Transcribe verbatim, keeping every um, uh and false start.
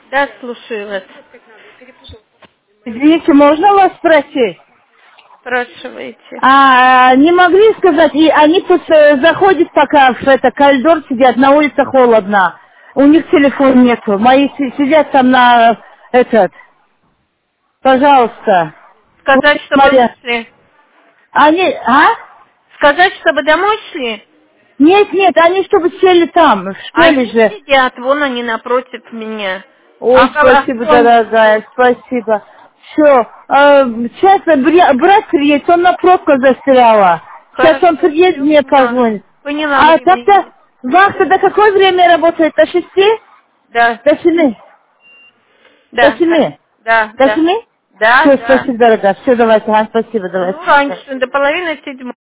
Да, слушаю вас. Извините, можно вас спросить? Спрашивайте. А, не могли сказать, и они тут э, заходят пока в это коридор сидят, на улице холодно. У них телефон нету. Мои си- сидят там на этот. Пожалуйста. Вот, Сказать, чтобы Мария. вышли. Они, а? Сказать, чтобы домой шли? Нет, нет, они чтобы сели там, в школе Они же. сидят, вон они напротив меня. А Ой, спасибо, кто не дорогая, идет? спасибо. Все, сейчас бля- брат приедет, он на пробку застряла. Сейчас он Хорошо, приедет, все мне поняла. позвонит. Поняла А время тогда идет. вахта до какое время работает? До шести? Да, До семи? До да, да, семи? да, До да. семи? Да, Все, да. спасибо, дорогая. Все, давайте, а, спасибо, давайте. Ну, раньше, до половины седьмого.